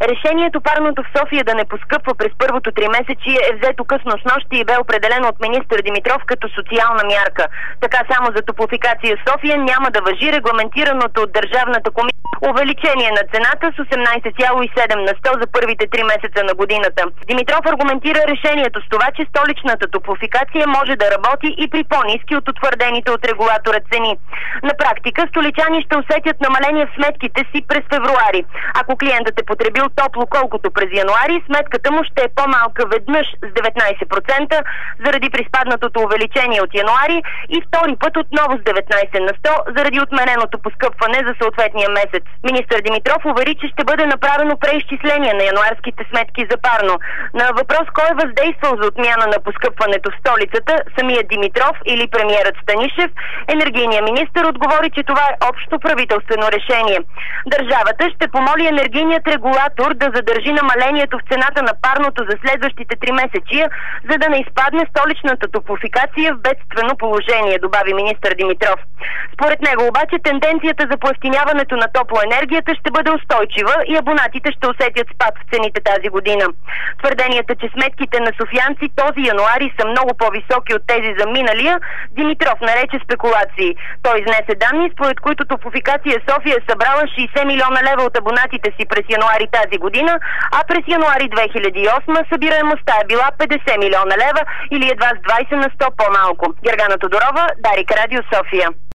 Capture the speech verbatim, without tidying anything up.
Решението парното в София да не поскъпва през първото тримесечие е взето късно снощи и бе определено от министър Димитров като социална мярка. Така само за Топлофикация София няма да важи регламентираното от Държавната комисия увеличение на цената с осемнадесет цяло и седем на сто за първите три месеца на годината. Димитров аргументира решението с това, че столичната Топлофикация може да работи и при по-ниски от утвърдените от регулатора цени. На практика столичани ще усетят намаление в сметките си през февруари. Ако клиентът е потребил топло колкото през януари, сметката му ще е по-малка веднъж с деветнадесет процента заради приспаднатото увеличение от януари и втори път отново с деветнадесет на сто заради отмененото поскъпване за съответния месец. Министър Димитров увери, че ще бъде направено преизчисление на януарските сметки за парно. На въпрос кой е въздействал за отмяна на поскъпването в столицата, самият Димитров или премиерът Станишев, енергийният министър отговори, че това е общо правителствено решение. Държавата ще помоли енергийният регулатор да задържи намалението в цената на парното за следващите три месечия, за да не изпадне столичната Топлофикация в бедствено положение, добави министър Димитров. Според него обаче тенденцията за поевтиняването на топлоенергията ще бъде устойчива и абонатите ще усетят спад в цените тази година. Твърденията, че сметките на софиянци този януари са много по-високи от тези за миналия, Димитров нарече спекулации. Той изнесе данни, според които Топлофикация София е събрала шейсет милиона лева от абонатите си през януари тази година, а през януари две хиляди и осма събираемостта е била петдесет милиона лева или едва с двадесет на сто по-малко. Гергана Тодорова, Дарик Радио, София.